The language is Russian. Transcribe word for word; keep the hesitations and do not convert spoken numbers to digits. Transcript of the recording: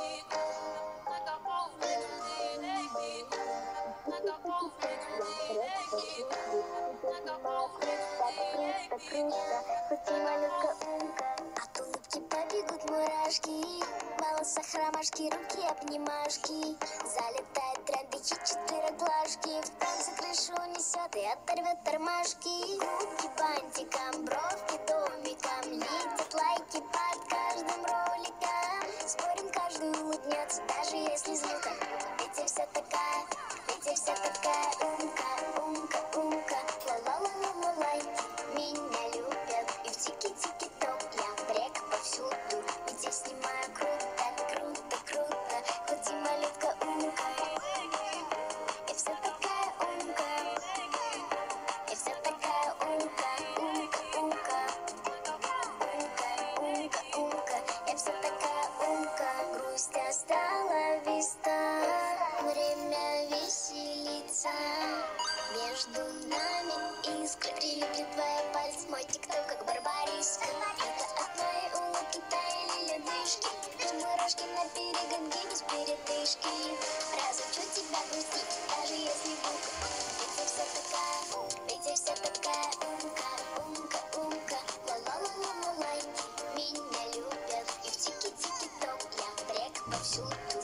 круто, круто, хоть и малютка умка. От улыбки побегут мурашки, в волосах ромашки, руки обнимашки. Залетает тренды, четыре глажки, в танце крышу унесет и оторвет тормашки. Губки бантиком, бровки домиком, летят лайки под каждым роликом. Спорим, каждый улыбнется, даже если звука. Ведь я вся такая, ведь я вся такая умка, умка, умка. Ла-ла-ла-ла-ла-лай, меня любят и в тики-тики-ток я брек повсюду. Ведь я снимаю круто, круто, круто, хоть и малютка умка. Я вся такая умка, я вся такая умка, умка, умка, умка, умка, умка. Я вся такая умка. Грусть остала виста, время веселиться. Между нами искры, прилипли твои пальцы, мой тикток как барбариска. Это от моей улыбки таяли ледышки, и мурашки на перегонке без передышки. Разучу тебя грустить, даже если бука. Ведь я вся такая, ведь я вся такая умка, умка, умка. Ла-ла-ла-ла-ла-лай, меня любят и в тики-тики-ток я брек повсюду.